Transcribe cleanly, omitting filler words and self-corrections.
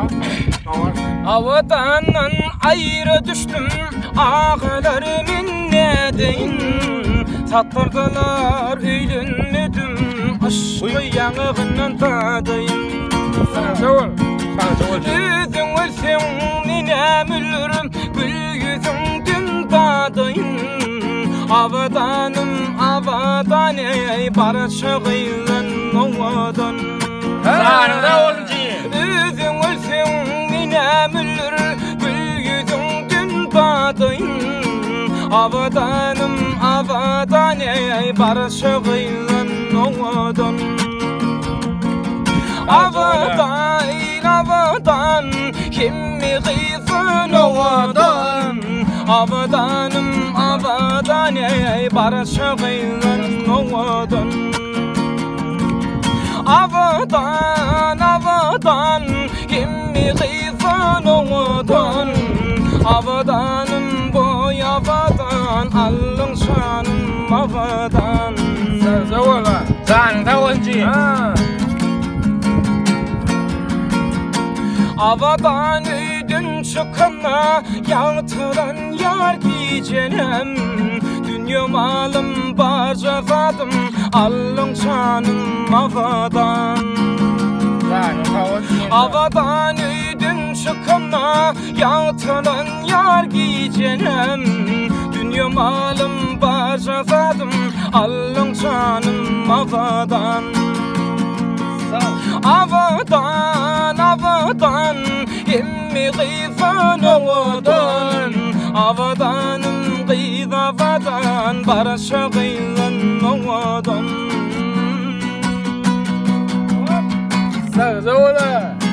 Avadandan ayrı düştüm, ağalarımın ne deyin. Sattırdılar öylünmedim, aşkı yanığından tadayım. Yüzün ölsen ninem ölürüm, gül yüzündün tadayım. Avadanım avadan ey barışa gıylan ovadan. Yüzün ölsen ninem ölür, gül yüzündün tadayım. Avadanım avadan ey barışa gıylan ovadan. Avadan kimmi gıyfın ovadan. Avadanım avadan ey barışa gıylan ovadan. Avadan kimmi gıyfın ovadan. Avadanım boy avadan, allın şanım avadan. Sen de olunca Avadan öydün çıkana yağtıran yar giyecenem. Dünya malım barcafadım, allın şanım avadan. Avadan öydün çıkana yağtıran yar giyecenem. Dünya malım barcafadım, allın şanım avadan. Avadan emmi gıyfan ovadan. Avadanım gıyzavadan, barışa gıylan ovadan. Sağ ol.